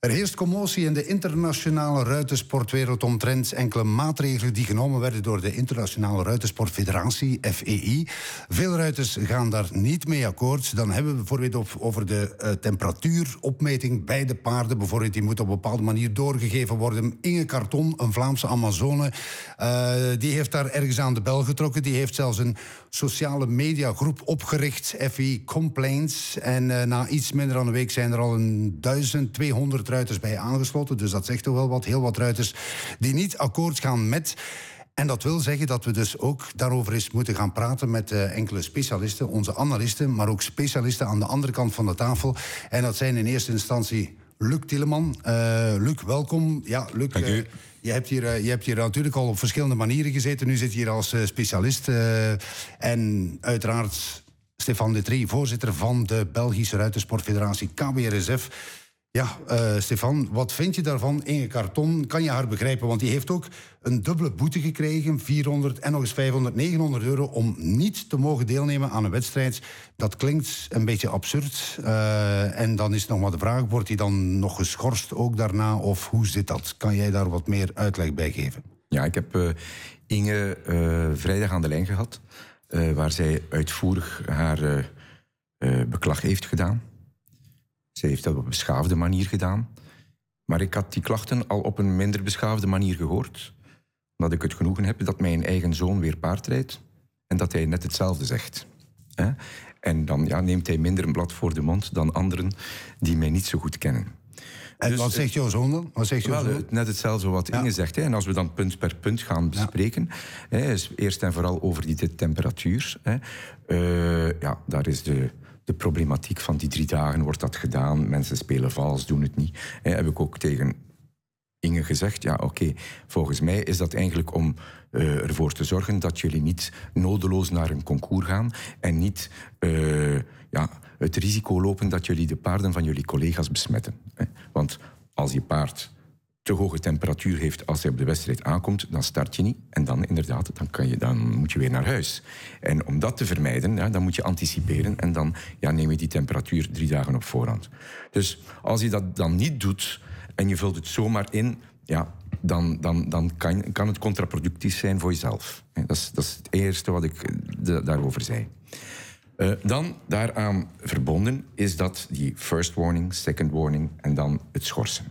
Er heerst commotie in de internationale ruitersportwereld omtrent enkele maatregelen die genomen werden door de Internationale Ruitersportfederatie, FEI. Veel ruiters gaan daar niet mee akkoord. Dan hebben we bijvoorbeeld over de temperatuuropmeting bij de paarden. Bijvoorbeeld, die moet op een bepaalde manier doorgegeven worden. Inge Carton, een Vlaamse Amazone, die heeft daar ergens aan de bel getrokken. Die heeft zelfs een sociale mediagroep opgericht, FEI Complaints. En na iets minder dan een week zijn er al 1200 ruiters bij aangesloten. Dus dat zegt toch wel wat. Heel wat ruiters die niet akkoord gaan met. En dat wil zeggen dat we dus ook daarover eens moeten gaan praten met enkele specialisten, onze analisten, maar ook specialisten aan de andere kant van de tafel. En dat zijn in eerste instantie Luc Tilleman. Luc, welkom. Ja, Luc, dank u. Je hebt hier natuurlijk al op verschillende manieren gezeten. Nu zit je hier als specialist. En uiteraard Stefan Detrie, voorzitter van de Belgische Ruitersportfederatie KBRSF. Ja, Stefan, wat vind je daarvan? Inge Carton, kan je haar begrijpen? Want die heeft ook een dubbele boete gekregen, 400 en nog eens 500, 900 euro... om niet te mogen deelnemen aan een wedstrijd. Dat klinkt een beetje absurd. En dan is nog maar de vraag, wordt hij dan nog geschorst ook daarna? Of hoe zit dat? Kan jij daar wat meer uitleg bij geven? Ja, ik heb Inge vrijdag aan de lijn gehad, waar zij uitvoerig haar beklag heeft gedaan. Zij heeft dat op een beschaafde manier gedaan. Maar ik had die klachten al op een minder beschaafde manier gehoord. Omdat ik het genoegen heb dat mijn eigen zoon weer paardrijdt. En dat hij net hetzelfde zegt. En dan neemt hij minder een blad voor de mond dan anderen die mij niet zo goed kennen. En dus, wat zegt jouw zoon dan? Wat zegt jouw zoon? Net hetzelfde wat Inge zegt. En als we dan punt per punt gaan bespreken, is eerst en vooral over die temperatuur. Daar is de problematiek van die 3 dagen, wordt dat gedaan. Mensen spelen vals, doen het niet. Heb ik ook tegen Inge gezegd, volgens mij is dat eigenlijk om ervoor te zorgen dat jullie niet nodeloos naar een concours gaan en niet het risico lopen dat jullie de paarden van jullie collega's besmetten. Want als je paard te hoge temperatuur heeft als hij op de wedstrijd aankomt, dan start je niet. En dan inderdaad, dan moet je weer naar huis. En om dat te vermijden, dan moet je anticiperen en dan neem je die temperatuur 3 dagen op voorhand. Dus als je dat dan niet doet en je vult het zomaar in, dan kan het contraproductief zijn voor jezelf. Dat is het eerste wat ik daarover zei. Dan daaraan verbonden is dat die first warning, second warning en dan het schorsen.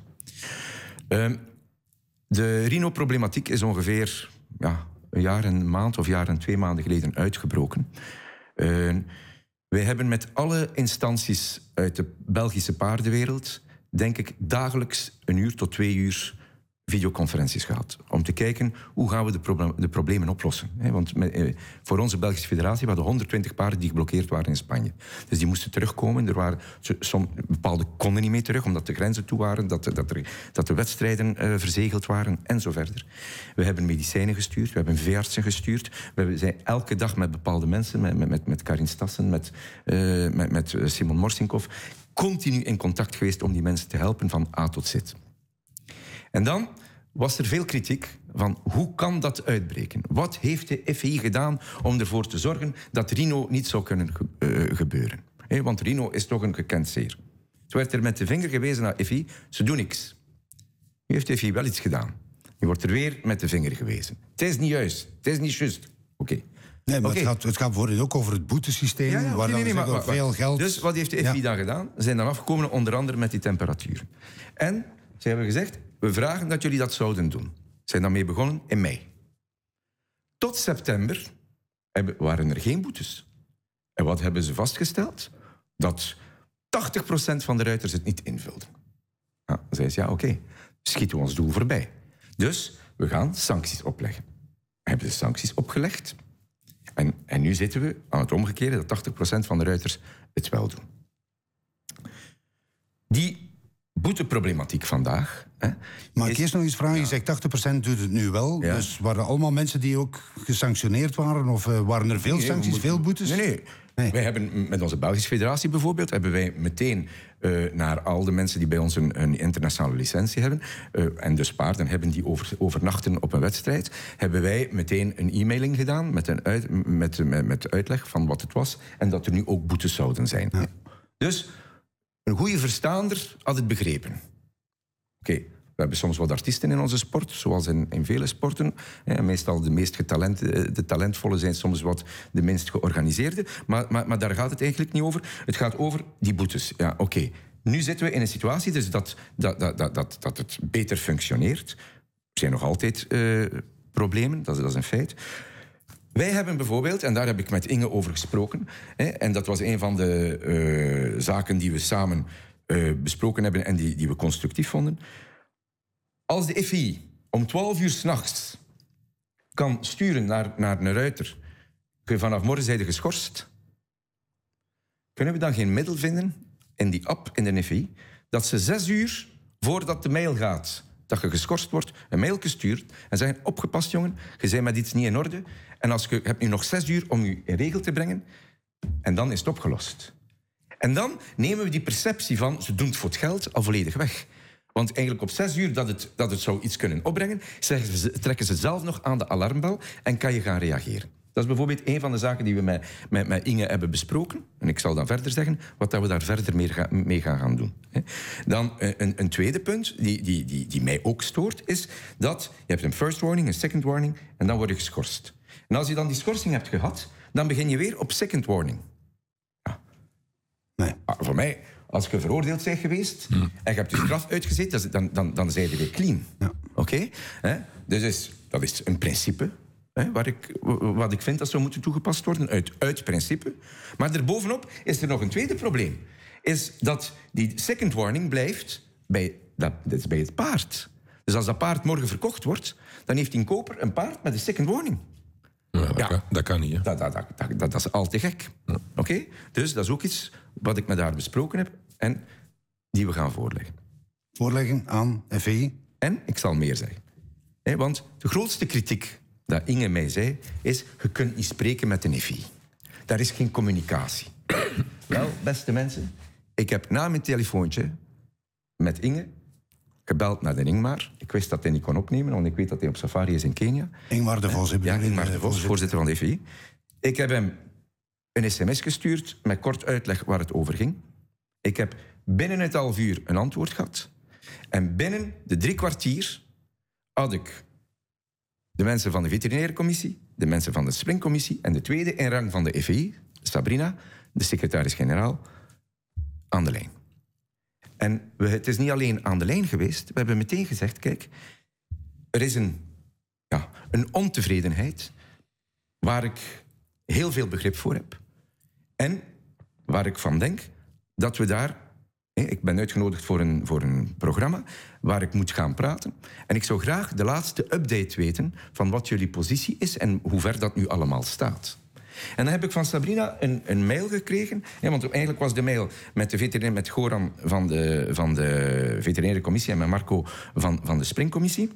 De rhino-problematiek is ongeveer een jaar en een maand of jaar en 2 maanden geleden uitgebroken. Wij hebben met alle instanties uit de Belgische paardenwereld, denk ik, dagelijks 1 uur tot 2 uur videoconferenties gehad. Om te kijken hoe gaan we de problemen oplossen. Want voor onze Belgische federatie waren er 120 paarden die geblokkeerd waren in Spanje. Dus die moesten terugkomen. Er waren bepaalde konden niet mee terug, omdat de grenzen toe waren, dat de wedstrijden verzegeld waren en zo verder. We hebben medicijnen gestuurd, we hebben veeartsen gestuurd. We zijn elke dag met bepaalde mensen, met Karin Stassen, met Simon Morsinkov, continu in contact geweest om die mensen te helpen van A tot Z. En dan was er veel kritiek van hoe kan dat uitbreken? Wat heeft de FEI gedaan om ervoor te zorgen dat rhino niet zou kunnen gebeuren? Want rhino is toch een gekend zeer. Toen werd er met de vinger gewezen naar FEI, ze doen niks. Nu heeft de FEI wel iets gedaan. Nu wordt er weer met de vinger gewezen. Het is niet juist, het is niet juist. Oké. Nee, maar het gaat bijvoorbeeld ook over het boetesysteem, waar dan veel geld... Dus wat heeft de FEI dan gedaan? Ze zijn dan afgekomen onder andere met die temperatuur. En ze hebben gezegd, we vragen dat jullie dat zouden doen. Ze zijn daarmee begonnen in mei. Tot september waren er geen boetes. En wat hebben ze vastgesteld? Dat 80% van de ruiters het niet invulden. Dan zeiden ze, oké, schieten we ons doel voorbij. Dus we gaan sancties opleggen. We hebben de sancties opgelegd. En nu zitten we aan het omgekeerde, dat 80% van de ruiters het wel doen. Die boeteproblematiek vandaag. Maar ik eerst nog eens vragen, je zegt 80% doet het nu wel. Ja. Dus waren er allemaal mensen die ook gesanctioneerd waren? Of waren er veel sancties, veel boetes? Nee. Wij hebben met onze Belgische federatie bijvoorbeeld, hebben wij meteen naar al de mensen die bij ons een internationale licentie hebben, en dus paarden hebben die overnachten op een wedstrijd, hebben wij meteen een e-mailing gedaan met uitleg van wat het was en dat er nu ook boetes zouden zijn. Ja. Dus een goede verstaander had het begrepen. Oké, we hebben soms wat artiesten in onze sport, zoals in vele sporten. Meestal de meest de talentvolle zijn soms wat de minst georganiseerde. Maar daar gaat het eigenlijk niet over. Het gaat over die boetes. Ja, oké. Nu zitten we in een situatie dus dat het beter functioneert. Er zijn nog altijd problemen, dat is een feit. Wij hebben bijvoorbeeld, en daar heb ik met Inge over gesproken, en dat was een van de zaken die we samen besproken hebben en die we constructief vonden. Als de FI om 12 uur 's nachts kan sturen naar een ruiter, vanaf morgen zijn ze geschorst, kunnen we dan geen middel vinden in die app in de FI, dat ze 6 uur voordat de mail gaat, dat je geschorst wordt, een mail stuurt en zeggen, opgepast jongen, je bent met iets niet in orde en je hebt nu nog 6 uur om je in regel te brengen en dan is het opgelost. En dan nemen we die perceptie van, ze doen het voor het geld, al volledig weg. Want eigenlijk op 6 uur dat het zou iets kunnen opbrengen, trekken ze zelf nog aan de alarmbel en kan je gaan reageren. Dat is bijvoorbeeld een van de zaken die we met Inge hebben besproken. En ik zal dan verder zeggen wat we daar verder mee gaan doen. Dan een tweede punt die mij ook stoort, is dat je hebt een first warning, een second warning en dan word je geschorst. En als je dan die schorsing hebt gehad, dan begin je weer op second warning. Ja. Nee. Voor mij, als je veroordeeld bent geweest en je hebt je straf uitgezeten, dan zijn je weer clean. Ja. Oké? Dus dat is een principe. Wat ik vind dat zou moeten toegepast worden, uit principe. Maar daarbovenop is er nog een tweede probleem. Is dat die second warning blijft bij het paard. Dus als dat paard morgen verkocht wordt, dan heeft die koper een paard met een second warning. Ja, dat kan niet. Hè? Dat is al te gek. Ja. Oké? Dus dat is ook iets wat ik met haar besproken heb en die we gaan voorleggen. Voorleggen aan FI? En ik zal meer zeggen. Want de grootste kritiek dat Inge mij zei, is, je kunt niet spreken met de FI. Daar is geen communicatie. Wel, beste mensen, ik heb na mijn telefoontje met Inge gebeld naar de Ingmar. Ik wist dat hij niet kon opnemen, want ik weet dat hij op safari is in Kenia. Ingmar de Vos. Ja, Ingmar de Vos, voorzitter van de FI. Ik heb hem een sms gestuurd met kort uitleg waar het over ging. Ik heb binnen het half uur een antwoord gehad. En binnen de 3 kwartier had ik de mensen van de veterinaire commissie, de mensen van de springcommissie en de tweede in rang van de FI, Sabrina, de secretaris-generaal, aan de lijn. En het is niet alleen aan de lijn geweest. We hebben meteen gezegd, kijk, er is een ontevredenheid waar ik heel veel begrip voor heb. En waar ik van denk dat we daar... Ik ben uitgenodigd voor een programma waar ik moet gaan praten. En ik zou graag de laatste update weten van wat jullie positie is en hoe ver dat nu allemaal staat. En dan heb ik van Sabrina een mail gekregen. Want eigenlijk was de mail met Goran van de veterinaire commissie en met Marco van de springcommissie.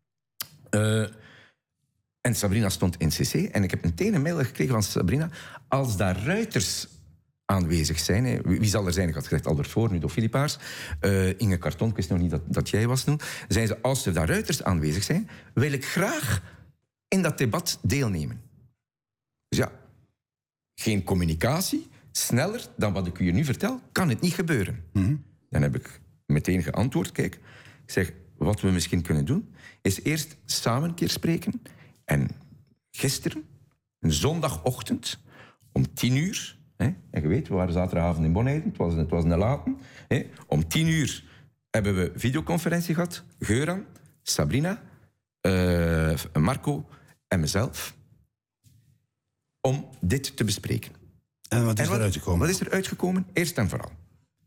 En Sabrina stond in CC. En ik heb meteen een mail gekregen van Sabrina. Als daar ruiters aanwezig zijn. Wie zal er zijn? Ik had gezegd Albert Voor, nu door Philippaars. Inge Carton, ik wist nog niet dat jij was toen. Zijn ze, als er daar ruiters aanwezig zijn, wil ik graag in dat debat deelnemen. Dus ja, geen communicatie, sneller dan wat ik u nu vertel, kan het niet gebeuren. Mm-hmm. Dan heb ik meteen geantwoord, kijk, ik zeg, wat we misschien kunnen doen, is eerst samen een keer spreken. En gisteren, een zondagochtend, om 10 uur... En je weet, we waren zaterdagavond in Bonheiden, het was een late. Om 10 uur hebben we videoconferentie gehad. Geuran, Sabrina, Marco en mezelf. Om dit te bespreken. En wat is er uitgekomen? Wat is er uitgekomen? Eerst en vooral.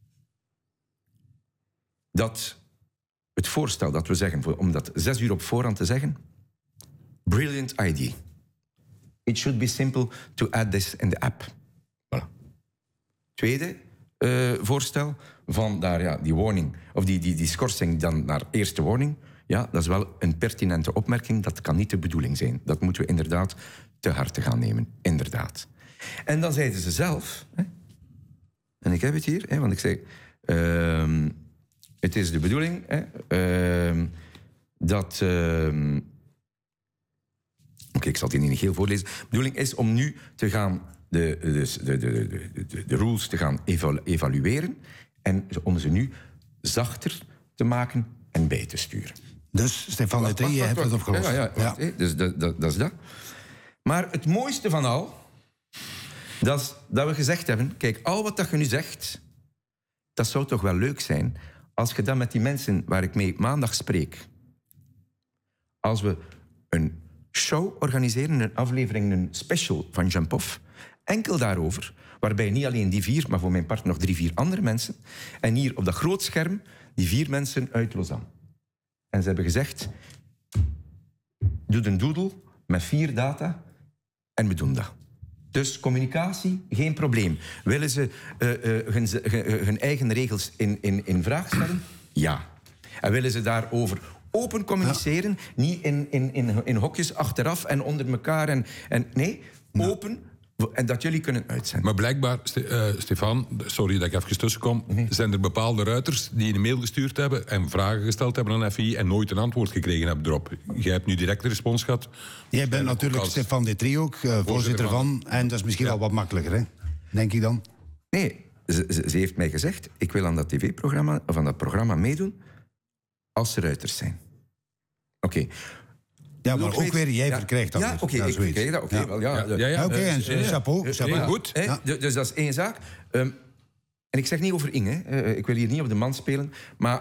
Dat het voorstel dat we zeggen, om dat 6 uur op voorhand te zeggen... Brilliant idea. It should be simple to add this in the app. Tweede voorstel van daar, die warning, of die schorsing dan naar eerste warning. Ja, dat is wel een pertinente opmerking. Dat kan niet de bedoeling zijn. Dat moeten we inderdaad te harte gaan nemen. Inderdaad. En dan zeiden ze zelf, en ik heb het hier, want ik zei, het is de bedoeling dat... Oké, ik zal het hier niet heel voorlezen. De bedoeling is om nu te gaan... De rules te gaan evalueren en om ze nu zachter te maken en bij te sturen. Dus Stefan Letrie, je hebt het opgelost. Ja. Dus dat is dat. Maar het mooiste van al, dat is dat we gezegd hebben, kijk, al wat dat je nu zegt, dat zou toch wel leuk zijn als je dat met die mensen waar ik mee maandag spreek, als we een show organiseren, een aflevering, een special van Jump Off, enkel daarover, waarbij niet alleen die 4, maar voor mijn part nog 3-4 andere mensen, en hier op dat groot scherm die 4 mensen uit Lausanne. En ze hebben gezegd, doe een doodle met 4 data en we doen dat. Dus communicatie, geen probleem. Willen ze hun eigen regels in vraag stellen? Ja. En willen ze daarover open communiceren? Ja. Niet in hokjes achteraf en onder elkaar. Nee, open. En dat jullie kunnen uitzenden. Maar blijkbaar, Stefan, sorry dat ik even tussenkom, zijn er bepaalde ruiters die een mail gestuurd hebben en vragen gesteld hebben aan FI en nooit een antwoord gekregen hebben erop. Jij hebt nu direct de respons gehad. Jij bent natuurlijk Stefan Letrie ook, voorzitter van. En dat is misschien wel wat makkelijker, hè? Denk ik dan? Nee, ze heeft mij gezegd, ik wil aan dat tv-programma, of aan dat programma meedoen als ze ruiters zijn. Oké. Ja, maar ook weer, jij verkrijgt dat. Ja, oké, ik verkrijg dat. Oké, en chapeau. Goed, dus dat is één zaak. En ik zeg niet over Inge, ik wil hier niet op de man spelen, maar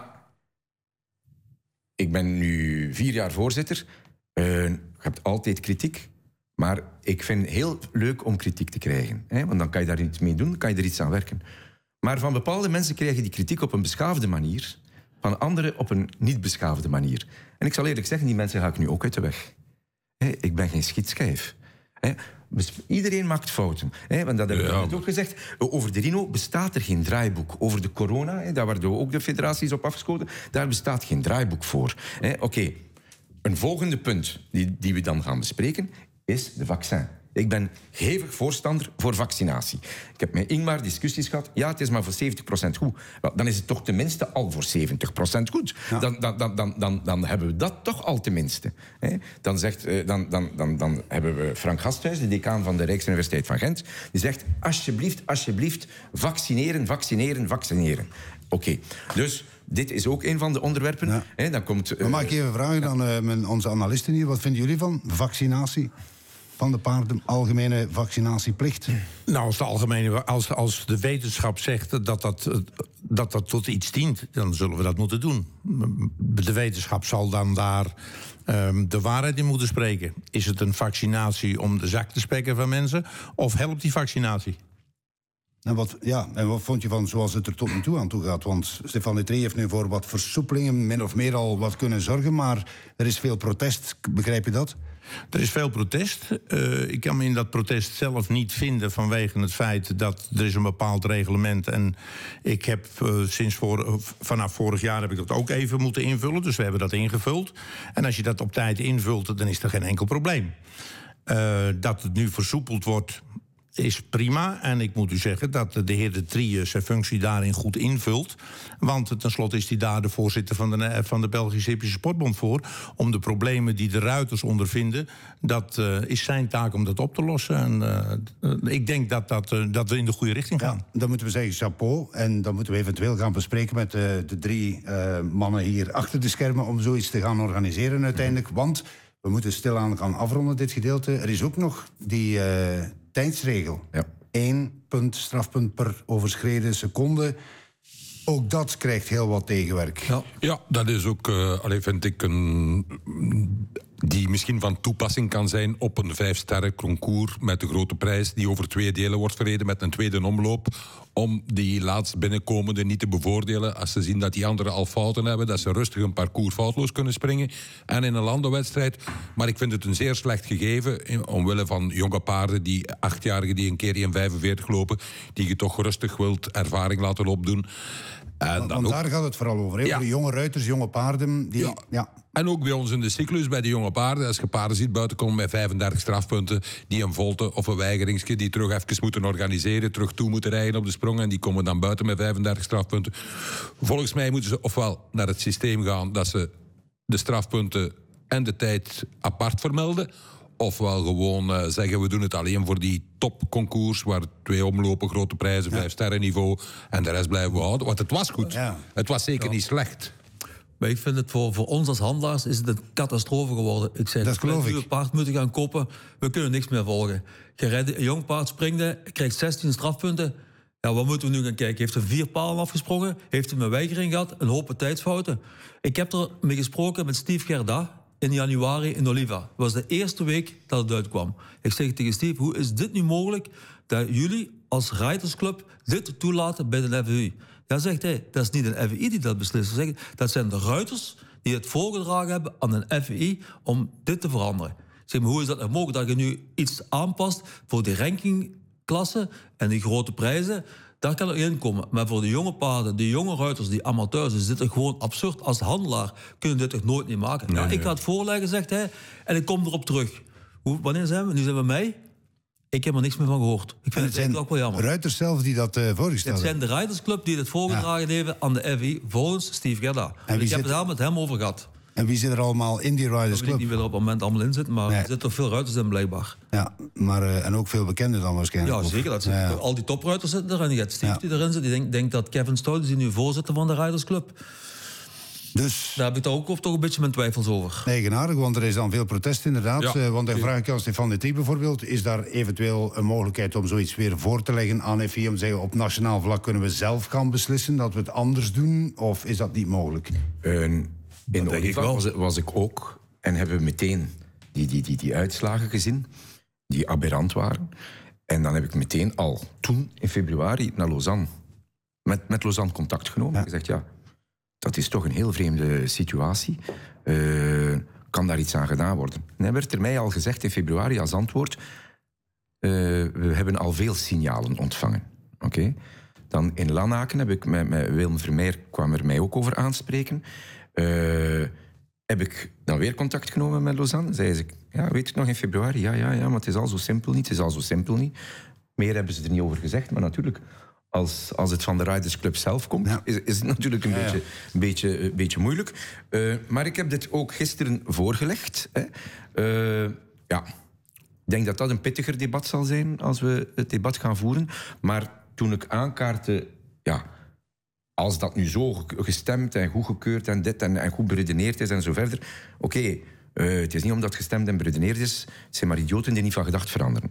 ik ben nu 4 jaar voorzitter. Je hebt altijd kritiek, maar ik vind het heel leuk om kritiek te krijgen. Want dan kan je daar iets mee doen, kan je er iets aan werken. Maar van bepaalde mensen krijg je die kritiek op een beschaafde manier, van anderen op een niet beschaafde manier. En ik zal eerlijk zeggen, die mensen ga ik nu ook uit de weg. Ik ben geen schietschijf. Iedereen maakt fouten. Want dat hebben we net ook gezegd. Over de Rhino bestaat er geen draaiboek. Over de corona, daar werden we ook de federaties op afgeschoten, daar bestaat geen draaiboek voor. Oké. Een volgende punt die we dan gaan bespreken is de vaccin. Ik ben hevig voorstander voor vaccinatie. Ik heb met Ingmar discussies gehad. Ja, het is maar voor 70% goed. Wel, dan is het toch tenminste al voor 70% goed. Ja. Dan hebben we dat toch al tenminste. Dan hebben we Frank Gasthuis, de decaan van de Rijksuniversiteit van Gent, die zegt, alsjeblieft, vaccineren. Oké. Dus dit is ook een van de onderwerpen. Ja. Dan komt, maar mag ik even vragen aan onze analisten hier, wat vinden jullie van vaccinatie? Van de paarden, algemene vaccinatieplicht? Nou, als de wetenschap zegt dat tot iets dient, dan zullen we dat moeten doen. De wetenschap zal dan daar de waarheid in moeten spreken. Is het een vaccinatie om de zak te spekken van mensen, of helpt die vaccinatie? En wat vond je van zoals het er tot nu toe aan toe gaat? Want Stefan Letrie heeft nu voor wat versoepelingen min of meer al wat kunnen zorgen, maar er is veel protest, begrijp je dat? Er is veel protest. Ik kan me in dat protest zelf niet vinden vanwege het feit dat er is een bepaald reglement. En ik heb vanaf vorig jaar heb ik dat ook even moeten invullen. Dus we hebben dat ingevuld. En als je dat op tijd invult, dan is er geen enkel probleem. Dat het nu versoepeld wordt, is prima. En ik moet u zeggen dat de heer De Trie zijn functie daarin goed invult. Want tenslotte is hij daar de voorzitter van de Belgische Hippische Sportbond voor. Om de problemen die de ruiters ondervinden, dat is zijn taak om dat op te lossen. En ik denk dat we in de goede richting gaan. Ja, dan moeten we zeggen chapeau. En dan moeten we eventueel gaan bespreken met de 3 mannen hier achter de schermen om zoiets te gaan organiseren uiteindelijk. Want we moeten stilaan gaan afronden dit gedeelte. Er is ook nog die tijdsregel. Ja. 1 strafpunt per overschreden seconde. Ook dat krijgt heel wat tegenwerk. Ja, dat is ook, vind ik, die misschien van toepassing kan zijn op een 5-sterren concours met de grote prijs die over 2 delen wordt verreden met een tweede omloop, om die laatst binnenkomende niet te bevoordelen als ze zien dat die anderen al fouten hebben, dat ze rustig een parcours foutloos kunnen springen en in een landenwedstrijd. Maar ik vind het een zeer slecht gegeven omwille van jonge paarden, die 8-jarigen die een keer in 45 lopen, die je toch rustig wilt ervaring laten opdoen. Want daar gaat het vooral over. Over de jonge ruiters, jonge paarden. En ook bij ons in de cyclus, bij de jonge paarden. Als je paarden ziet buiten komen met 35 strafpunten, die een volte of een weigeringsje, die terug even moeten organiseren, terug toe moeten rijden op de sprong, en die komen dan buiten met 35 strafpunten. Volgens mij moeten ze ofwel naar het systeem gaan dat ze de strafpunten en de tijd apart vermelden, ofwel gewoon zeggen, we doen het alleen voor die topconcours, waar 2 omlopen, grote prijzen, 5-sterren niveau, en de rest blijven we houden. Want het was goed. Ja. Het was zeker niet slecht. Maar ik vind het voor ons als handelaars is het een catastrofe geworden. Ik zei, dat geloof ik. Een paard moeten gaan kopen, we kunnen niks meer volgen. Je rijdt een jong paard, springde, krijgt 16 strafpunten. Ja, wat moeten we nu gaan kijken? Heeft hij 4 palen afgesprongen? Heeft hij een weigering gehad? Een hoop tijdsfouten? Ik heb er mee gesproken met Steve Gerda in januari in Oliva. Dat was de eerste week dat het uitkwam. Ik zeg tegen Steve, hoe is dit nu mogelijk dat jullie als Rijdersclub dit toelaten bij de FVI? Ja, zegt hij, dat is niet een FVI die dat beslist. Dat zijn de ruiters die het voorgedragen hebben aan een FVI om dit te veranderen. Ik zeg, maar hoe is dat nou mogelijk dat je nu iets aanpast voor die rankingklasse en die grote prijzen? Daar kan er in komen. Maar voor de jonge paarden, de jonge ruiters, die amateurs, is dit gewoon absurd. Als handelaar kunnen dit toch nooit niet maken? Nee, ik ga het voorleggen, zegt hij, en ik kom erop terug. Wanneer zijn we? Nu zijn we mei. Ik heb er niks meer van gehoord. Ik vind het eigenlijk ook wel jammer. Ruiters zelf die dat voorgesteld hebben. Het zijn de Rijdersclub die het voorgedragen hebben aan de FI, volgens Steve Gerda. En ik heb het daar met hem over gehad. En wie zit er allemaal in die Riders Club? Ik weet niet wie er op het moment allemaal in zit, maar er zitten toch veel ruiters in blijkbaar. Ja, maar en ook veel bekenden dan waarschijnlijk. Ja, zeker. Dat al die topruiters zitten er en je hebt Steve die erin zit. Die denkt dat Kevin Stout is nu voorzitter van de Riders Club. Dus, daar heb ik ook toch een beetje mijn twijfels over. Eigenaardig, want er is dan veel protest inderdaad. Ja, want dan vraag ik aan Stefan de Trie bijvoorbeeld... is daar eventueel een mogelijkheid om zoiets weer voor te leggen aan FI... om te zeggen, op nationaal vlak kunnen we zelf gaan beslissen... dat we het anders doen, of is dat niet mogelijk? In Oliva was ik ook... en hebben we meteen die uitslagen gezien... die aberrant waren. En dan heb ik meteen al toen, in februari, naar Lausanne... met Lausanne contact genomen en gezegd... ja. Dat is toch een heel vreemde situatie. Kan daar iets aan gedaan worden? En dan werd er mij al gezegd in februari als antwoord... we hebben al veel signalen ontvangen. Okay? Dan in Lanaken heb ik met Willem Vermeer... kwam er mij ook over aanspreken. Heb ik dan weer contact genomen met Lausanne. Zei ze, ja, weet je het nog in februari? Ja, maar het is al zo simpel niet. Meer hebben ze er niet over gezegd, maar natuurlijk... Als het van de Riders Club zelf komt, is het natuurlijk een beetje moeilijk. Maar ik heb dit ook gisteren voorgelegd. Ik denk dat dat een pittiger debat zal zijn als we het debat gaan voeren. Maar toen ik aankaartte... als dat nu zo gestemd en goedgekeurd en dit en goed beredeneerd is en zo verder... Oké, het is niet omdat het gestemd en beredeneerd is. Het zijn maar idioten die niet van gedacht veranderen.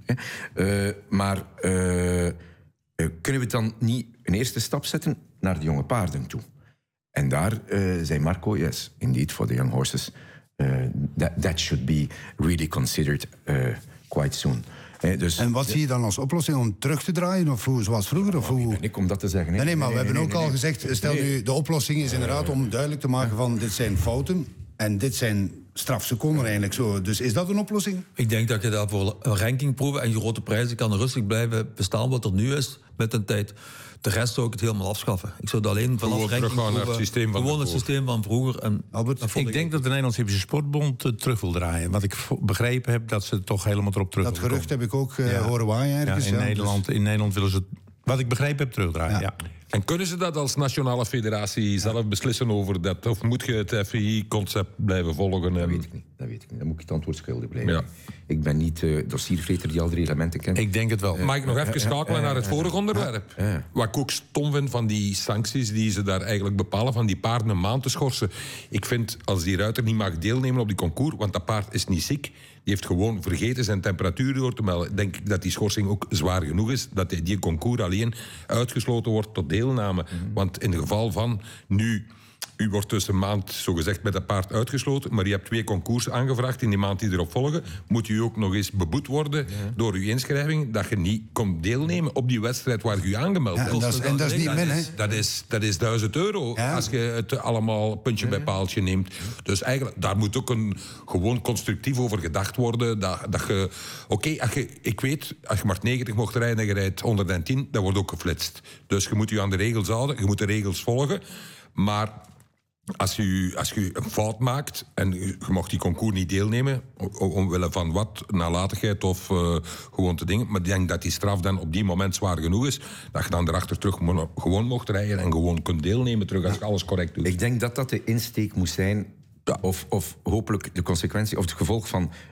Kunnen we dan niet een eerste stap zetten naar de jonge paarden toe? En daar zei Marco, yes, indeed, for the young horses, that should be really considered quite soon. Dus, en wat zie je dan als oplossing om terug te draaien? Of hoe, zoals vroeger? Of hoe... Ik om dat te zeggen. Nee, maar we hebben ook al gezegd... Stel nu, de oplossing is inderdaad om duidelijk te maken van... dit zijn fouten en dit zijn strafseconden eigenlijk zo. Dus is dat een oplossing? Ik denk dat je daarvoor rankingproeven en grote prijzen... kan rustig blijven bestaan wat er nu is met een tijd. De rest zou ik het helemaal afschaffen. Ik zou het alleen vanaf teruggaan naar het systeem van gewoon het systeem van vroeger. En Albert, ik denk dat de Nederlandse Hippische Sportbond terug wil draaien. Wat ik begrepen heb, dat ze toch helemaal erop terug dat gerucht heb ik ook horen waaien ergens. In Nederland willen ze het, wat ik begrepen heb, terugdraaien. Ja. En kunnen ze dat als nationale federatie zelf beslissen over dat? Of moet je het FII-concept blijven volgen? Dat weet ik niet. Dan moet ik het antwoord schuldig blijven. Ja. Ik ben niet dossiervreter die al die elementen kent. Ik denk het wel. Mag ik nog even schakelen naar het vorige onderwerp? Wat ik ook stom vind van die sancties die ze daar eigenlijk bepalen... van die paarden een maand te schorsen. Ik vind, als die ruiter niet mag deelnemen op die concours... want dat paard is niet ziek... Die heeft gewoon vergeten zijn temperatuur door te melden. Denk ik dat die schorsing ook zwaar genoeg is. Dat die concours alleen uitgesloten wordt tot deelname. Want in het geval van nu... U wordt dus een maand, zogezegd, met dat paard uitgesloten... maar je hebt 2 concours aangevraagd in die maand die erop volgen... moet u ook nog eens beboet worden door uw inschrijving... dat je niet komt deelnemen op die wedstrijd waar je aangemeld hebt. En dat is niet min, hè? Dat is €1000 als je het allemaal puntje bij paaltje neemt. Dus eigenlijk, daar moet ook gewoon constructief over gedacht worden. Dat je... ik weet, als je maar 90 mocht rijden en je rijdt 110... dat wordt ook geflitst. Dus je moet je aan de regels houden, je moet de regels volgen... Maar als je een fout maakt en je mag die concours niet deelnemen... omwille van wat, nalatigheid of gewoon te dingen... maar ik denk dat die straf dan op die moment zwaar genoeg is... dat je dan erachter terug gewoon mocht rijden... en gewoon kunt deelnemen terug als je alles correct doet. Ik denk dat dat de insteek moest zijn... Of hopelijk de consequentie of het gevolg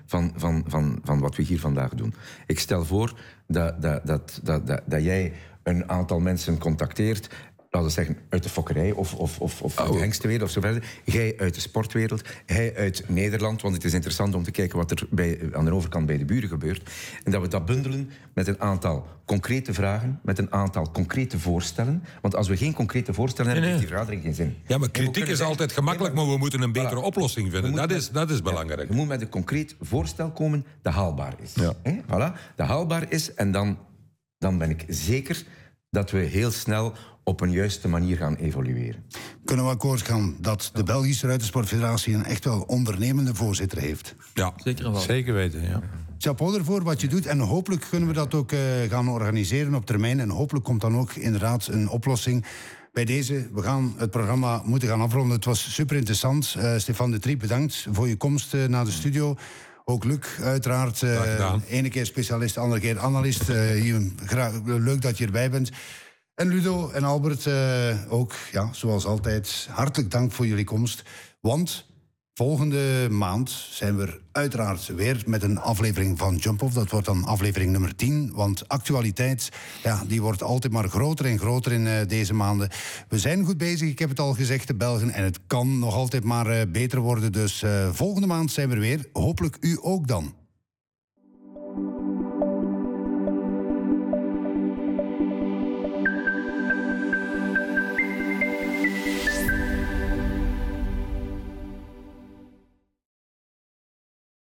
van wat we hier vandaag doen. Ik stel voor dat jij een aantal mensen contacteert... laten we zeggen, uit de fokkerij of uit de hengstenwereld of zo verder. Jij uit de sportwereld, hij uit Nederland, want het is interessant om te kijken wat er aan de overkant bij de buren gebeurt. En dat we dat bundelen met een aantal concrete vragen, met een aantal concrete voorstellen. Want als we geen concrete voorstellen hebben, heeft die vergadering geen zin. Ja, maar kritiek is altijd gemakkelijk, maar we moeten een betere oplossing vinden. Dat is belangrijk. Je moet met een concreet voorstel komen dat haalbaar is. Ja. Voilà, dat haalbaar is en dan ben ik zeker dat we heel snel op een juiste manier gaan evolueren. Kunnen we akkoord gaan dat de Belgische Ruitersportfederatie een echt wel ondernemende voorzitter heeft? Ja, Zeker wel. Zeker weten, ja. Chapeau ervoor wat je doet en hopelijk kunnen we dat ook gaan organiseren op termijn en hopelijk komt dan ook inderdaad een oplossing. Bij deze, we gaan het programma moeten gaan afronden. Het was super interessant. Stefan de Triep, bedankt voor je komst naar de studio. Ook Luc, uiteraard. Ene keer specialist, andere keer analist. Leuk dat je erbij bent. En Ludo en Albert, ook, ja, zoals altijd, hartelijk dank voor jullie komst. Want volgende maand zijn we er uiteraard weer met een aflevering van Jump Off. Dat wordt dan aflevering nummer 10. Want actualiteit, ja, die wordt altijd maar groter en groter in deze maanden. We zijn goed bezig, ik heb het al gezegd, de Belgen. En het kan nog altijd maar beter worden. Dus volgende maand zijn we er weer. Hopelijk u ook dan.